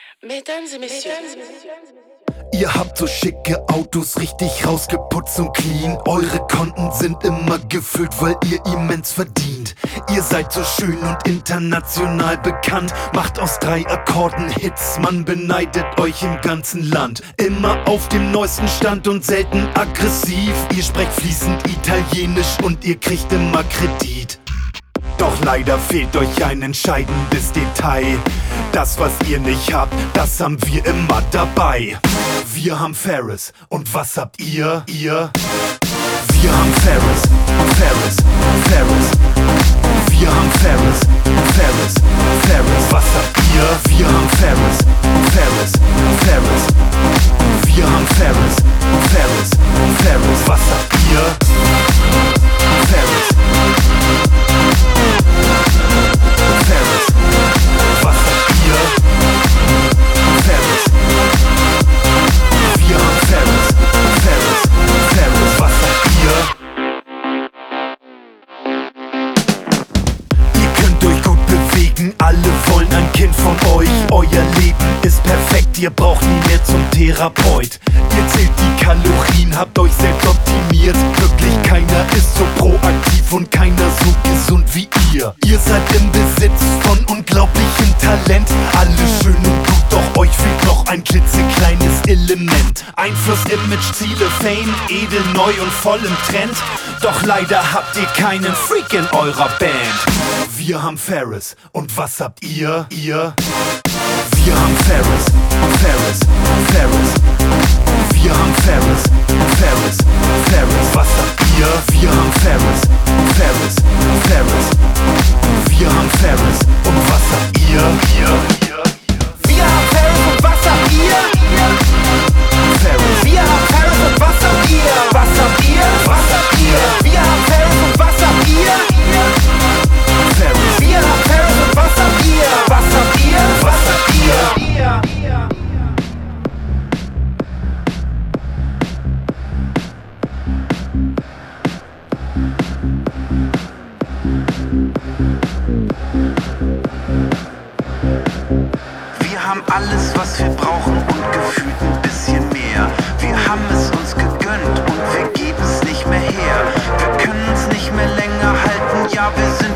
Mesdames et messieurs. Ihr habt so schicke Autos, richtig rausgeputzt und clean. Eure Konten sind immer gefüllt, weil ihr immens verdient. Ihr seid so schön und international bekannt. Macht aus 3 Akkorden Hits, man beneidet euch im ganzen Land. Immer auf dem neuesten Stand und selten aggressiv. Ihr sprecht fließend Italienisch und ihr kriegt immer Kredit. Doch leider fehlt euch ein entscheidendes Detail. Das, was ihr nicht habt, das haben wir immer dabei. Wir haben Ferris, und was habt ihr? Wir haben Ferris. Wir haben Ferris. Was habt ihr? Wir haben Ferris. Wir haben Ferris. Was habt ihr? Ferris. Was habt ihr? Ferris. Wir haben Ferris. Was habt ihr? Ihr könnt euch gut bewegen, alle wollen ein Kind von euch. Euer Leben ist perfekt, ihr braucht nie mehr zum Therapeut. Ihr zählt die Kalorien, habt euch selbst optimiert. Wirklich keiner ist so proaktiv und keiner so gesund wie ihr. Ihr seid im Besitz von unglaublichem Talent. Alles schön und gut, doch euch fehlt noch ein klitzekleines Element. Einfluss, Image, Ziele, Fame, edel, neu und voll im Trend. Doch leider habt ihr keinen Freak in eurer Band. Wir haben Ferris, und was habt ihr? Wir haben Ferris. Wir haben Ferris. Was habt ihr? Wir haben Ferris. Wir haben Ferris, und was habt ihr? Wir haben Ferris, und was habt ihr? Ferris. Wir haben Ferris, und was habt ihr? Was habt ihr? Was habt ihr? Wir haben Ferris, und was habt ihr? Ferris. Wir haben Ferris, und was habt ihr? Was habt ihr? Was habt ihr? Wir haben alles, was wir brauchen und gefühlt ein bisschen mehr. Wir haben es uns gegönnt und wir geben es nicht mehr her. Wir können uns nicht mehr länger halten, ja, wir sind